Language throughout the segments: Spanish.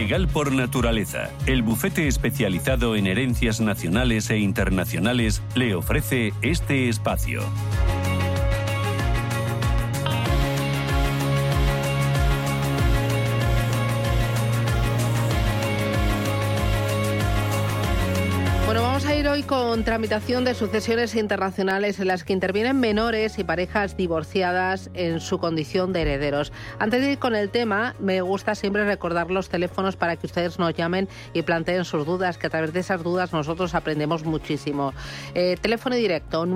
Legal por Naturaleza, el bufete especializado en herencias nacionales e internacionales, le ofrece este espacio. Vamos a ir hoy con tramitación de sucesiones internacionales en las que intervienen menores y parejas divorciadas en su condición de herederos. Antes de ir con el tema, me gusta siempre recordar los teléfonos para que ustedes nos llamen y planteen sus dudas, que a través de esas dudas nosotros aprendemos muchísimo. Teléfono directo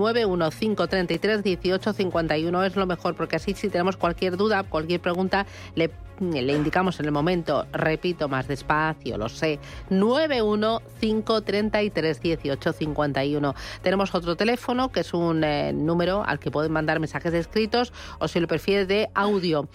915331851 es lo mejor, porque así si tenemos cualquier duda, cualquier pregunta, le indicamos en el momento. Repito más despacio, lo sé, 915331851. Tenemos otro teléfono que es un número al que pueden mandar mensajes escritos o, si lo prefiere, de audio,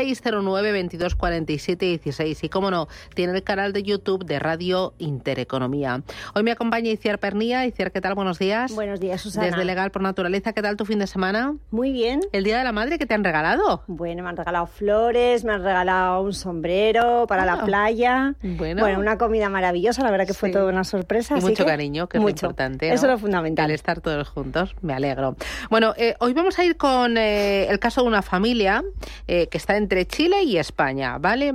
609-2247-16. Y cómo no, tiene el canal de YouTube de Radio Intereconomía. Hoy me acompaña Itziar Pernía. Itziar, ¿qué tal? Buenos días. Buenos días, Susana. Desde Legal por Naturaleza, ¿qué tal tu fin de semana? Muy bien. ¿El Día de la Madre qué te han regalado? Bueno, me han regalado flores, me han regalado un sombrero para la playa. Bueno, una comida maravillosa, la verdad que fue toda una sorpresa. Y mucho cariño, que es lo importante, ¿no? Eso es lo fundamental. El estar todos juntos, me alegro. Bueno, hoy vamos a ir con el caso de una familia que está entre Chile y España, ¿vale?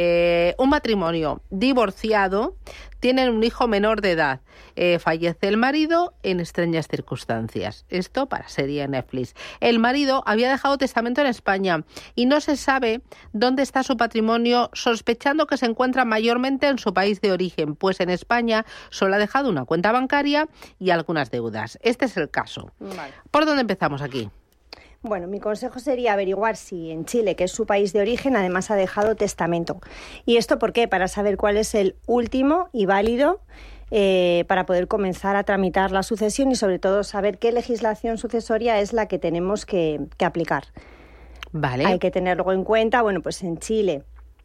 Un matrimonio divorciado, tienen un hijo menor de edad. Fallece el marido en extrañas circunstancias. Esto para serie Netflix. El marido había dejado testamento en España y no se sabe dónde está su patrimonio, sospechando que se encuentra mayormente en su país de origen, pues en España solo ha dejado una cuenta bancaria y algunas deudas. Este es el caso. Vale. ¿Por dónde empezamos aquí? Bueno, mi consejo sería averiguar si en Chile, que es su país de origen, además ha dejado testamento. ¿Y esto por qué? Para saber cuál es el último y válido para poder comenzar a tramitar la sucesión y, sobre todo, saber qué legislación sucesoria es la que tenemos que aplicar. Vale. Hay que tenerlo en cuenta. Bueno, pues en Chile,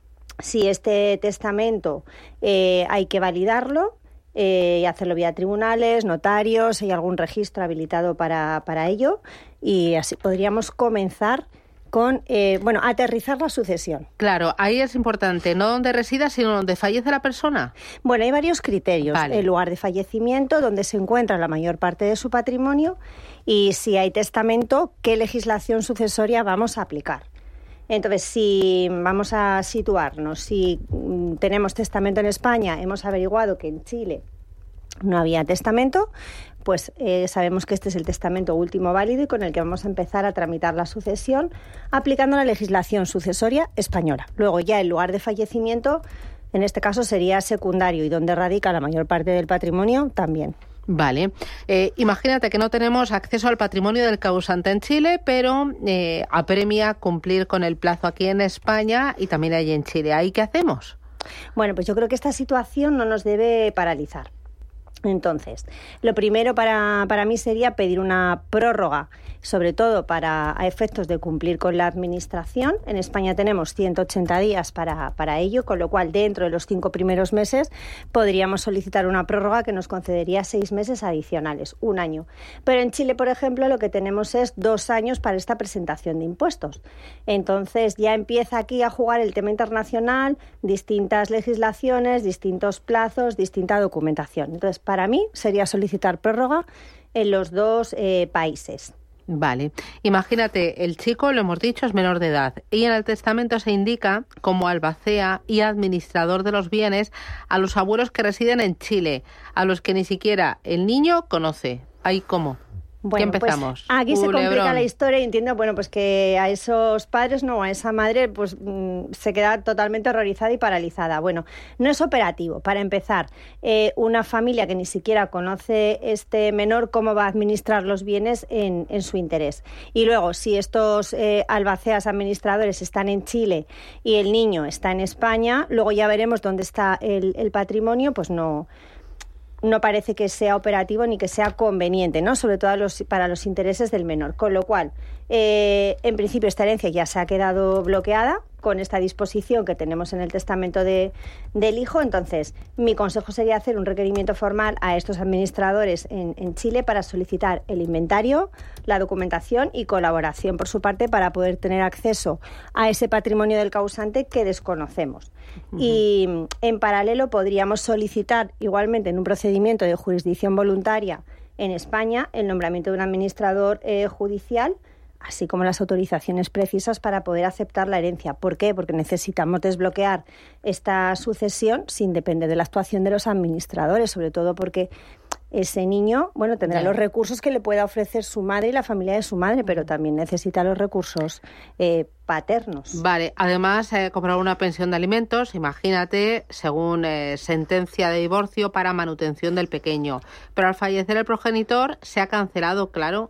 si este testamento hay que validarlo, y hacerlo vía tribunales, notarios, hay algún registro habilitado para ello, y así podríamos comenzar con, aterrizar la sucesión. Claro, ahí es importante, no donde resida, sino donde fallece la persona. Bueno, hay varios criterios. Vale. El lugar de fallecimiento, donde se encuentra la mayor parte de su patrimonio, y si hay testamento, qué legislación sucesoria vamos a aplicar. Entonces, si vamos a situarnos, si tenemos testamento en España, hemos averiguado que en Chile no había testamento, pues sabemos que este es el testamento último válido y con el que vamos a empezar a tramitar la sucesión aplicando la legislación sucesoria española. Luego ya el lugar de fallecimiento, en este caso, sería secundario, y donde radica la mayor parte del patrimonio también. Vale. Imagínate que no tenemos acceso al patrimonio del causante en Chile, pero apremia cumplir con el plazo aquí en España y también allí en Chile. ¿Ahí qué hacemos? Bueno, pues yo creo que esta situación no nos debe paralizar. Entonces, lo primero para mí sería pedir una prórroga, sobre todo a efectos de cumplir con la administración. En España tenemos 180 días para ello, con lo cual dentro de los 5 primeros meses podríamos solicitar una prórroga que nos concedería 6 meses adicionales, 1 año. Pero en Chile, por ejemplo, lo que tenemos es 2 años para esta presentación de impuestos. Entonces ya empieza aquí a jugar el tema internacional, distintas legislaciones, distintos plazos, distinta documentación. Entonces, para mí sería solicitar prórroga en los 2 países. Vale. Imagínate, el chico, lo hemos dicho, es menor de edad y en el testamento se indica como albacea y administrador de los bienes a los abuelos que residen en Chile, a los que ni siquiera el niño conoce. ¿Ahí cómo? Bueno, ¿Qué empezamos? Pues aquí se complica la historia y entiendo, pues que a esos padres, a esa madre, pues se queda totalmente horrorizada y paralizada. Bueno, no es operativo. Para empezar, una familia que ni siquiera conoce este menor, ¿cómo va a administrar los bienes en su interés? Y luego, si estos albaceas administradores están en Chile y el niño está en España, luego ya veremos dónde está el patrimonio, pues no parece que sea operativo ni que sea conveniente, ¿no? Sobre todo para los intereses del menor. Con lo cual, en principio, esta herencia ya se ha quedado bloqueada con esta disposición que tenemos en el testamento del hijo. Entonces, mi consejo sería hacer un requerimiento formal a estos administradores en Chile para solicitar el inventario, la documentación y colaboración por su parte para poder tener acceso a ese patrimonio del causante que desconocemos. Y en paralelo podríamos solicitar igualmente en un procedimiento de jurisdicción voluntaria en España el nombramiento de un administrador judicial, así como las autorizaciones precisas para poder aceptar la herencia. ¿Por qué? Porque necesitamos desbloquear esta sucesión sin depender de la actuación de los administradores, sobre todo porque ese niño, bueno, tendrá los recursos que le pueda ofrecer su madre y la familia de su madre, pero también necesita los recursos paternos. Vale, además, cobrar una pensión de alimentos, imagínate, según sentencia de divorcio para manutención del pequeño. Pero al fallecer el progenitor se ha cancelado, claro,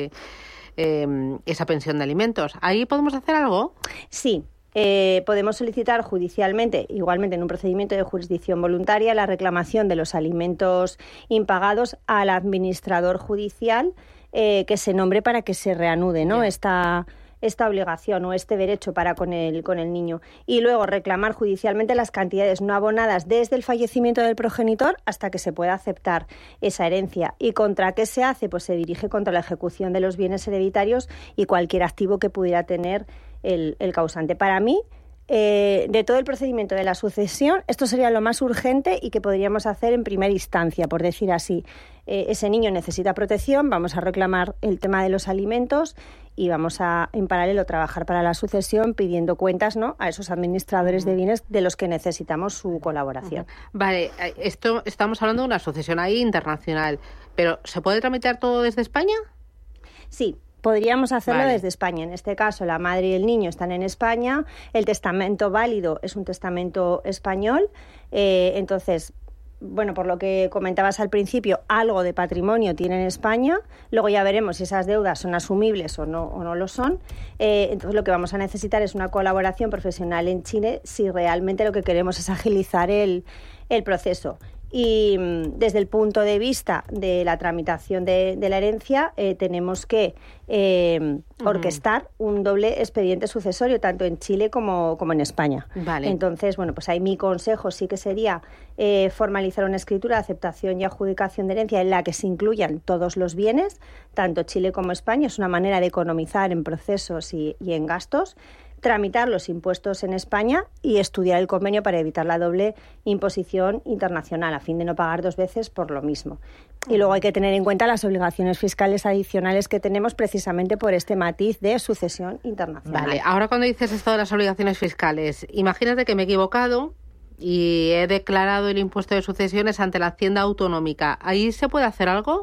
esa pensión de alimentos. ¿Ahí podemos hacer algo? Sí. Podemos solicitar judicialmente, igualmente en un procedimiento de jurisdicción voluntaria, la reclamación de los alimentos impagados al administrador judicial que se nombre para que se reanude, ¿no? Esta obligación o este derecho para con el niño. Y luego reclamar judicialmente las cantidades no abonadas desde el fallecimiento del progenitor hasta que se pueda aceptar esa herencia. ¿Y contra qué se hace? Pues se dirige contra la ejecución de los bienes hereditarios y cualquier activo que pudiera tener el causante. Para mí, de todo el procedimiento de la sucesión, esto sería lo más urgente y que podríamos hacer en primera instancia, por decir así. Ese niño necesita protección, vamos a reclamar el tema de los alimentos y vamos a, en paralelo, trabajar para la sucesión pidiendo cuentas, ¿no?, a esos administradores de bienes de los que necesitamos su colaboración. Vale, esto estamos hablando de una sucesión ahí internacional, pero ¿se puede tramitar todo desde España? Sí. Podríamos hacerlo desde España. En este caso, la madre y el niño están en España. El testamento válido es un testamento español. Entonces, bueno, por lo que comentabas al principio, algo de patrimonio tiene en España. Luego ya veremos si esas deudas son asumibles o no lo son. Entonces, lo que vamos a necesitar es una colaboración profesional en Chile si realmente lo que queremos es agilizar el proceso. Y desde el punto de vista de la tramitación de la herencia, tenemos que orquestar un doble expediente sucesorio, tanto en Chile como en España. Vale. Entonces, bueno, pues ahí mi consejo sí que sería formalizar una escritura de aceptación y adjudicación de herencia en la que se incluyan todos los bienes, tanto Chile como España. Es una manera de economizar en procesos y en gastos. Tramitar los impuestos en España y estudiar el convenio para evitar la doble imposición internacional, a fin de no pagar dos veces por lo mismo. Y luego hay que tener en cuenta las obligaciones fiscales adicionales que tenemos precisamente por este matiz de sucesión internacional. Vale, ahora cuando dices esto de las obligaciones fiscales, imagínate que me he equivocado y he declarado el impuesto de sucesiones ante la Hacienda Autonómica. ¿Ahí se puede hacer algo?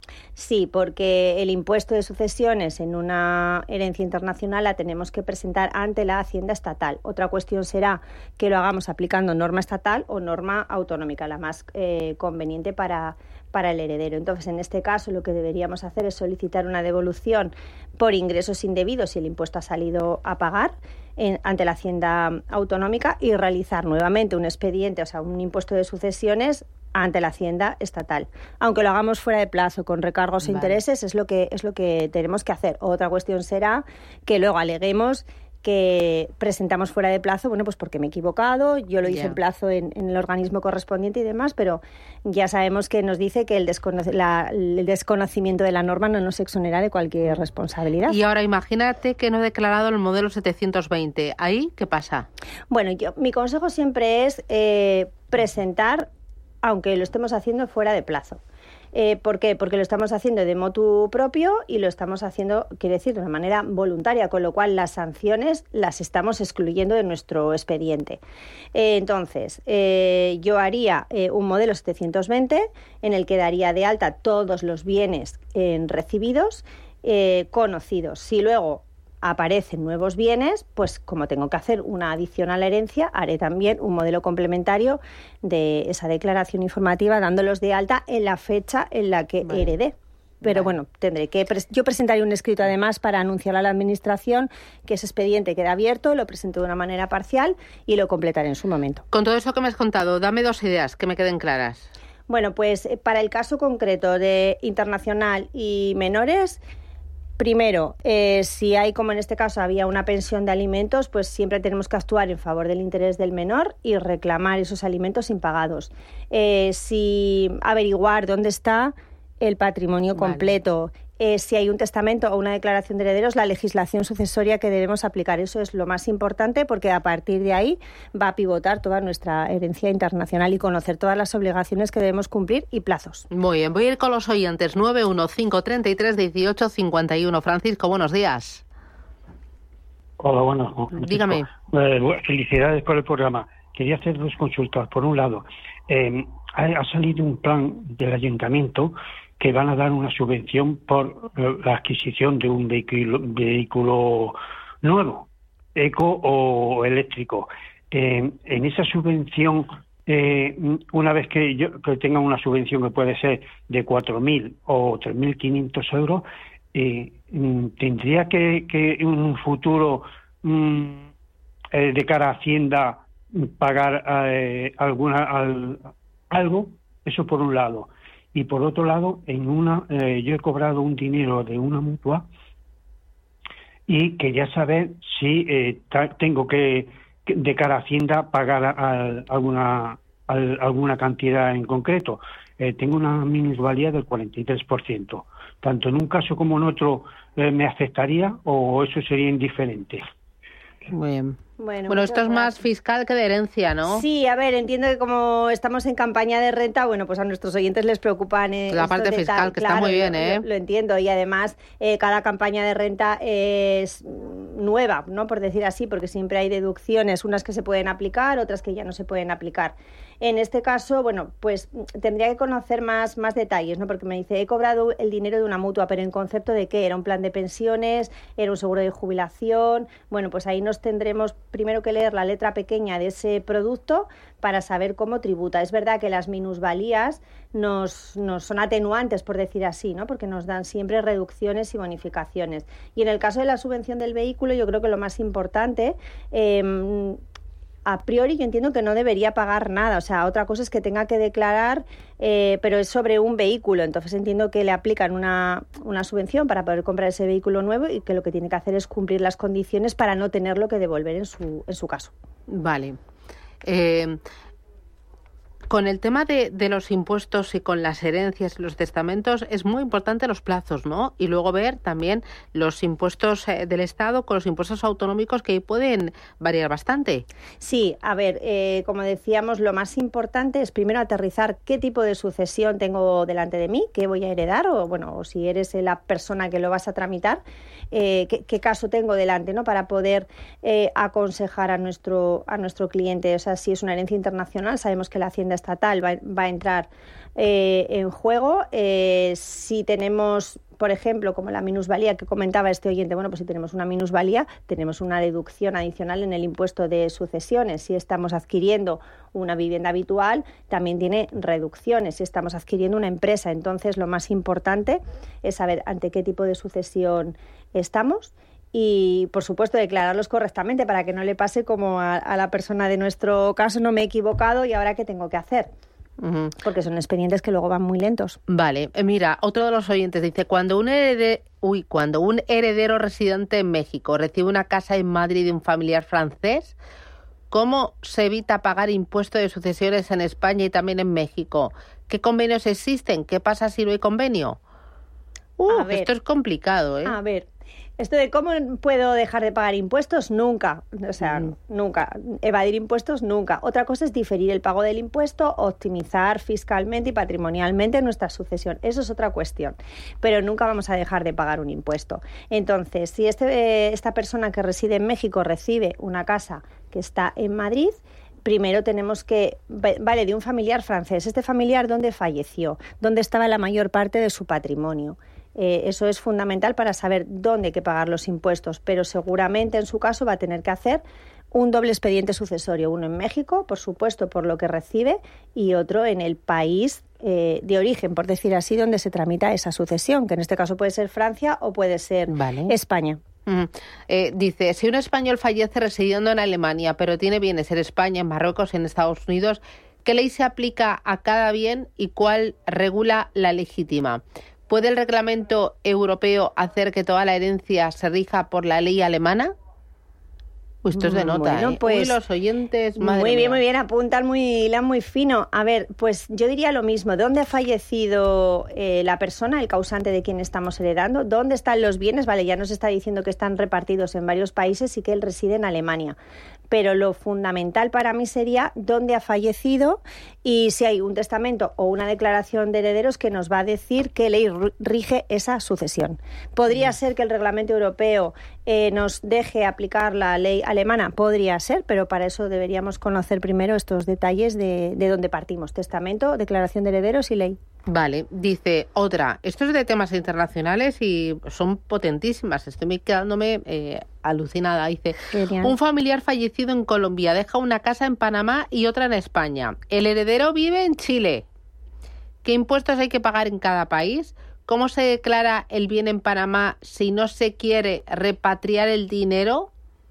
Sí, porque el impuesto de sucesiones en una herencia internacional la tenemos que presentar ante la Hacienda estatal. Otra cuestión será que lo hagamos aplicando norma estatal o norma autonómica, la más conveniente para el heredero. Entonces, en este caso, lo que deberíamos hacer es solicitar una devolución por ingresos indebidos si el impuesto ha salido a pagar ante la Hacienda Autonómica y realizar nuevamente un expediente, o sea, un impuesto de sucesiones ante la Hacienda estatal. Aunque lo hagamos fuera de plazo, con recargos e intereses, es lo que tenemos que hacer. Otra cuestión será que luego aleguemos que presentamos fuera de plazo, bueno, pues porque me he equivocado, yo lo hice en plazo en el organismo correspondiente y demás, pero ya sabemos que nos dice que el desconocimiento de la norma no nos exonera de cualquier responsabilidad. Y ahora imagínate que no he declarado el modelo 720. ¿Ahí qué pasa? Bueno, mi consejo siempre es presentar, aunque lo estemos haciendo fuera de plazo. ¿Por qué? Porque lo estamos haciendo de motu propio y lo estamos haciendo, quiere decir, de una manera voluntaria, con lo cual las sanciones las estamos excluyendo de nuestro expediente. Entonces, yo haría un modelo 720 en el que daría de alta todos los bienes recibidos, conocidos. Si luego aparecen nuevos bienes, pues como tengo que hacer una adición a la herencia, haré también un modelo complementario de esa declaración informativa dándolos de alta en la fecha en la que heredé. Pero bueno, yo presentaré un escrito además para anunciar a la Administración que ese expediente queda abierto, lo presento de una manera parcial y lo completaré en su momento. Con todo eso que me has contado, dame dos ideas que me queden claras. Bueno, pues para el caso concreto de internacional y menores, Primero, si hay, como en este caso, había una pensión de alimentos, pues siempre tenemos que actuar en favor del interés del menor y reclamar esos alimentos impagados. Si averiguar dónde está el patrimonio completo. Si hay un testamento o una declaración de herederos, la legislación sucesoria que debemos aplicar. Eso es lo más importante, porque a partir de ahí va a pivotar toda nuestra herencia internacional y conocer todas las obligaciones que debemos cumplir y plazos. Muy bien, voy a ir con los oyentes. 915331851. Francisco, buenos días. Hola, buenos. Dígame. Felicidades por el programa. Quería hacer 2 consultas. Por un lado, ha salido un plan del ayuntamiento que van a dar una subvención por la adquisición de un vehículo nuevo, eco o eléctrico. En esa subvención, una vez que tenga una subvención que puede ser de 4.000 o 3.500 euros, tendría que en un futuro, de cara a Hacienda, pagar algo. Eso por un lado. Y por otro lado, yo he cobrado un dinero de una mutua y quería saber si tengo que, de cara a Hacienda, pagar alguna cantidad en concreto. Tengo una minusvalía del 43%. Tanto en un caso como en otro, ¿me afectaría o eso sería indiferente? Muy bien. Bueno, esto es más fiscal que de herencia, ¿no? Sí, a ver, entiendo que como estamos en campaña de renta, bueno, pues a nuestros oyentes les preocupan la parte fiscal, que claro, está muy bien, Lo entiendo, y además cada campaña de renta es nueva, ¿no? Por decir así, porque siempre hay deducciones, unas que se pueden aplicar, otras que ya no se pueden aplicar. En este caso, bueno, pues tendría que conocer más detalles, ¿no? Porque me dice, he cobrado el dinero de una mutua, pero ¿en concepto de qué? ¿Era un plan de pensiones? ¿Era un seguro de jubilación? Bueno, pues ahí nos tendremos primero que leer la letra pequeña de ese producto para saber cómo tributa. Es verdad que las minusvalías nos son atenuantes, por decir así, ¿no? Porque nos dan siempre reducciones y bonificaciones. Y en el caso de la subvención del vehículo, yo creo que lo más importante, a priori yo entiendo que no debería pagar nada. O sea, otra cosa es que tenga que declarar, pero es sobre un vehículo. Entonces entiendo que le aplican una subvención para poder comprar ese vehículo nuevo y que lo que tiene que hacer es cumplir las condiciones para no tenerlo que devolver en su caso. Vale. Con el tema de los impuestos y con las herencias y los testamentos es muy importante los plazos, ¿no? Y luego ver también los impuestos del Estado con los impuestos autonómicos, que pueden variar bastante. Sí, a ver, como decíamos, lo más importante es primero aterrizar qué tipo de sucesión tengo delante de mí, qué voy a heredar, o si eres la persona que lo vas a tramitar, qué caso tengo delante, ¿no? Para poder aconsejar a nuestro cliente. O sea, si es una herencia internacional, sabemos que la Hacienda estatal va a entrar en juego. Si tenemos, por ejemplo, como la minusvalía que comentaba este oyente, bueno, pues si tenemos una minusvalía, tenemos una deducción adicional en el impuesto de sucesiones. Si estamos adquiriendo una vivienda habitual, también tiene reducciones. Si estamos adquiriendo una empresa, entonces lo más importante es saber ante qué tipo de sucesión estamos. Y, por supuesto, declararlos correctamente para que no le pase como a la persona de nuestro caso, no me he equivocado y ahora ¿qué tengo que hacer? Uh-huh. Porque son expedientes que luego van muy lentos. Vale, mira, otro de los oyentes dice, cuando un heredero residente en México recibe una casa en Madrid de un familiar francés, ¿cómo se evita pagar impuesto de sucesiones en España y también en México? ¿Qué convenios existen? ¿Qué pasa si no hay convenio? Esto es complicado, ¿eh? A ver, esto de cómo puedo dejar de pagar impuestos, nunca. O sea, nunca. Evadir impuestos, nunca. Otra cosa es diferir el pago del impuesto, optimizar fiscalmente y patrimonialmente nuestra sucesión. Eso es otra cuestión. Pero nunca vamos a dejar de pagar un impuesto. Entonces, si esta persona que reside en México recibe una casa que está en Madrid, primero tenemos que, vale, de un familiar francés. ¿Este familiar dónde falleció? ¿Dónde estaba la mayor parte de su patrimonio? Eso es fundamental para saber dónde hay que pagar los impuestos, pero seguramente en su caso va a tener que hacer un doble expediente sucesorio, uno en México, por supuesto, por lo que recibe, y otro en el país de origen, por decir así, donde se tramita esa sucesión, que en este caso puede ser Francia o puede ser España. Dice, si un español fallece residiendo en Alemania, pero tiene bienes en España, en Marruecos, en Estados Unidos, ¿qué ley se aplica a cada bien y cuál regula la legítima? ¿Puede el reglamento europeo hacer que toda la herencia se rija por la ley alemana? Esto es de nota, bueno, pues, Uy, los oyentes, madre mía. Muy bien, apuntan muy fino. A ver, pues yo diría lo mismo. ¿Dónde ha fallecido la persona, el causante de quien estamos heredando? ¿Dónde están los bienes? Vale, ya nos está diciendo que están repartidos en varios países y que él reside en Alemania. Pero lo fundamental para mí sería dónde ha fallecido y si hay un testamento o una declaración de herederos que nos va a decir qué ley rige esa sucesión. ¿Podría ser que el reglamento europeo nos deje aplicar la ley alemana? Podría ser, pero para eso deberíamos conocer primero estos detalles de dónde partimos. Testamento, declaración de herederos y ley. Vale, dice otra. Esto es de temas internacionales y son potentísimas. Estoy quedándome alucinada. Dice, Genial. Un familiar fallecido en Colombia deja una casa en Panamá y otra en España. El heredero vive en Chile. ¿Qué impuestos hay que pagar en cada país? ¿Cómo se declara el bien en Panamá si no se quiere repatriar el dinero?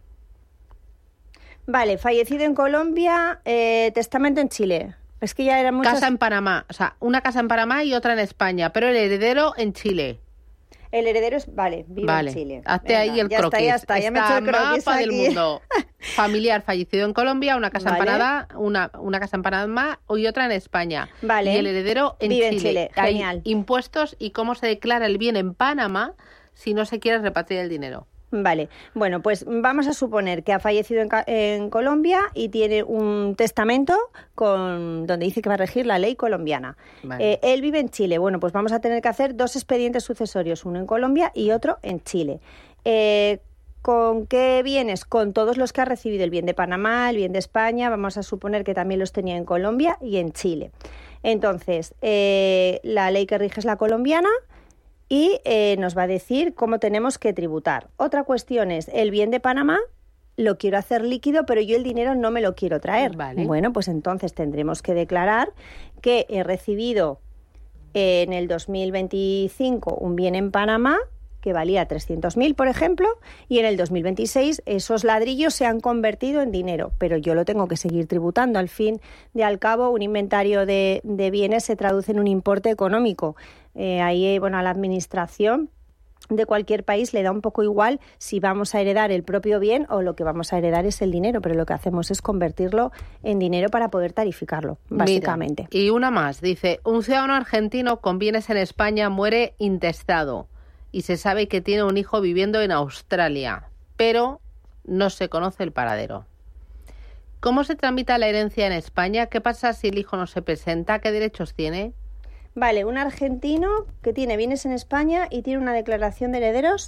Vale, fallecido en Colombia, testamento en Chile. Es que ya eran muchas... Casa en Panamá, o sea, una casa en Panamá y otra en España, pero el heredero en Chile. El heredero es... Vale, vive en Chile. Hazte Venga, ahí el ya croquis. Está, ya me he hecho el croquis mapa aquí. del mundo. Familiar fallecido en Colombia, una casa en Panamá, una casa en Panamá y otra en España. Vale. Y el heredero en vive Chile. en Chile. Genial. Hay impuestos y cómo se declara el bien en Panamá si no se quiere repatriar el dinero. Vale, bueno, pues vamos a suponer que ha fallecido en Colombia y tiene un testamento donde dice que va a regir la ley colombiana. Vale. Él vive en Chile. Bueno, pues vamos a tener que hacer 2 expedientes sucesorios, uno en Colombia y otro en Chile. ¿Con qué bienes? Con todos los que ha recibido, el bien de Panamá, el bien de España, vamos a suponer que también los tenía en Colombia y en Chile. Entonces, la ley que rige es la colombiana y nos va a decir cómo tenemos que tributar. Otra cuestión es, el bien de Panamá lo quiero hacer líquido, pero yo el dinero no me lo quiero traer. Vale. Bueno, pues entonces tendremos que declarar que he recibido en el 2025 un bien en Panamá que valía 300.000, por ejemplo, y en el 2026 esos ladrillos se han convertido en dinero, pero yo lo tengo que seguir tributando. Al fin y al cabo, un inventario de bienes se traduce en un importe económico. Ahí, bueno, a la administración de cualquier país le da un poco igual si vamos a heredar el propio bien o lo que vamos a heredar es el dinero, pero lo que hacemos es convertirlo en dinero para poder tarificarlo, básicamente. Mira, y una más, dice, un ciudadano argentino con bienes en España muere intestado y se sabe que tiene un hijo viviendo en Australia, pero no se conoce el paradero. ¿Cómo se tramita la herencia en España? ¿Qué pasa si el hijo no se presenta? ¿Qué derechos tiene? Vale, un argentino que tiene bienes en España y tiene una declaración de herederos.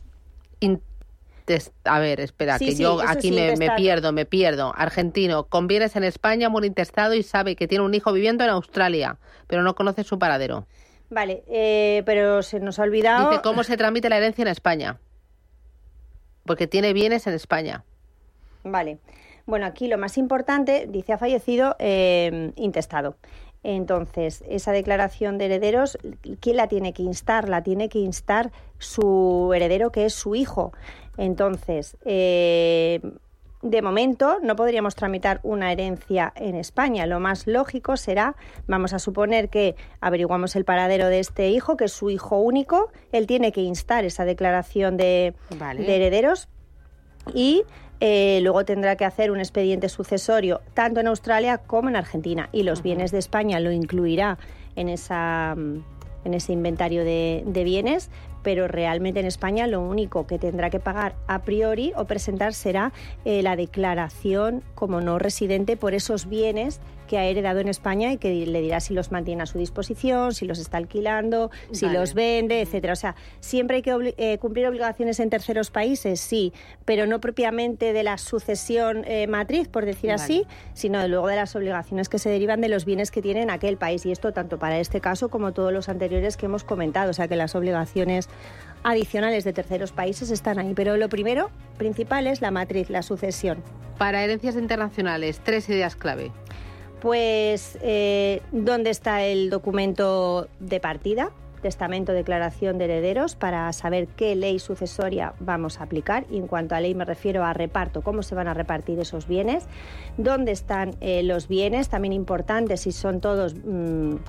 A ver, espera, Sí, que sí, yo eso aquí sí, me pierdo. Argentino, con bienes en España, muere intestado y sabe que tiene un hijo viviendo en Australia, pero no conoce su paradero. Vale, pero se nos ha olvidado... Dice, ¿cómo se tramita la herencia en España? Porque tiene bienes en España. Vale. Bueno, aquí lo más importante, dice, ha fallecido intestado. Entonces, esa declaración de herederos, ¿quién la tiene que instar? La tiene que instar su heredero, que es su hijo. Entonces, de momento no podríamos tramitar una herencia en España. Lo más lógico será, vamos a suponer que averiguamos el paradero de este hijo, que es su hijo único. Él tiene que instar esa declaración de herederos y luego tendrá que hacer un expediente sucesorio tanto en Australia como en Argentina, y los bienes de España lo incluirá en ese inventario de bienes, pero realmente en España lo único que tendrá que pagar a priori o presentar será la declaración como no residente por esos bienes que ha heredado en España y que le dirá si los mantiene a su disposición, si los está alquilando, si los vende, etcétera. O sea, siempre hay que cumplir obligaciones en terceros países, sí, pero no propiamente de la sucesión matriz, por decir así, sino luego de las obligaciones que se derivan de los bienes que tiene en aquel país. Y esto tanto para este caso como todos los anteriores que hemos comentado. O sea, que las obligaciones adicionales de terceros países están ahí. Pero lo primero, principal, es la matriz, la sucesión. Para herencias internacionales, 3 ideas clave. Pues, ¿dónde está el documento de partida? Testamento, declaración de herederos, para saber qué ley sucesoria vamos a aplicar. Y en cuanto a ley me refiero a reparto, cómo se van a repartir esos bienes. ¿Dónde están los bienes? También importante si son todos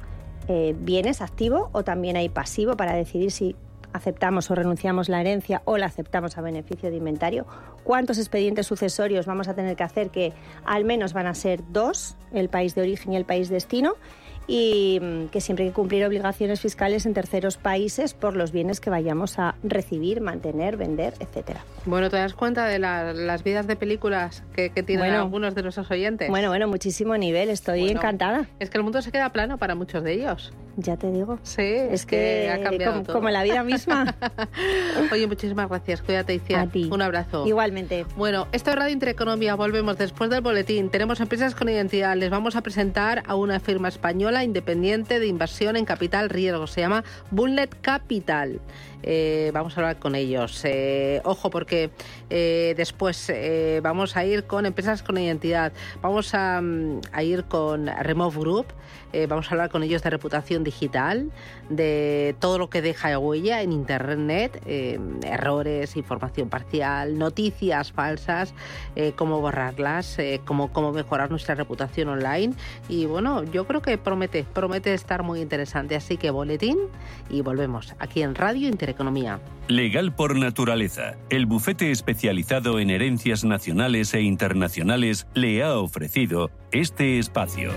bienes activo o también hay pasivo para decidir si aceptamos o renunciamos la herencia o la aceptamos a beneficio de inventario. ¿Cuántos expedientes sucesorios vamos a tener que hacer? Que al menos van a ser 2, el país de origen y el país destino, y que siempre hay que cumplir obligaciones fiscales en terceros países por los bienes que vayamos a recibir, mantener, vender, etcétera. Bueno, ¿te das cuenta de las vidas de películas que tienen algunos de nuestros oyentes? Bueno, muchísimo nivel, estoy encantada. Es que el mundo se queda plano para muchos de ellos. Ya te digo. Sí, es que ha cambiado todo. Como la vida misma. Oye, muchísimas gracias. Cuídate, Iciar. A ti. Un abrazo. Igualmente. Bueno, esto es Radio Intereconomía. Volvemos después del boletín. Tenemos empresas con identidad. Les vamos a presentar a una firma española independiente de inversión en capital riesgo. Se llama Bullet Capital. Vamos a hablar con ellos. Ojo, porque después vamos a ir con empresas con identidad. Vamos a ir con Remove Group. Vamos a hablar con ellos de reputación digital, de todo lo que deja huella en Internet, errores, información parcial, noticias falsas, cómo borrarlas, cómo mejorar nuestra reputación online. Y bueno, yo creo que promete estar muy interesante. Así que boletín y volvemos aquí en Radio Intereconomía. Legal por naturaleza. El bufete especializado en herencias nacionales e internacionales le ha ofrecido este espacio.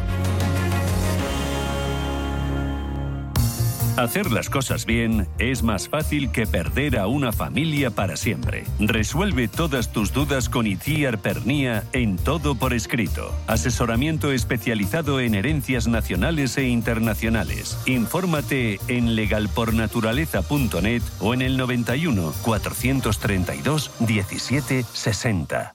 Hacer las cosas bien es más fácil que perder a una familia para siempre. Resuelve todas tus dudas con Itziar Pernia en Todo por Escrito. Asesoramiento especializado en herencias nacionales e internacionales. Infórmate en legalpornaturaleza.net o en el 91 432 17 60.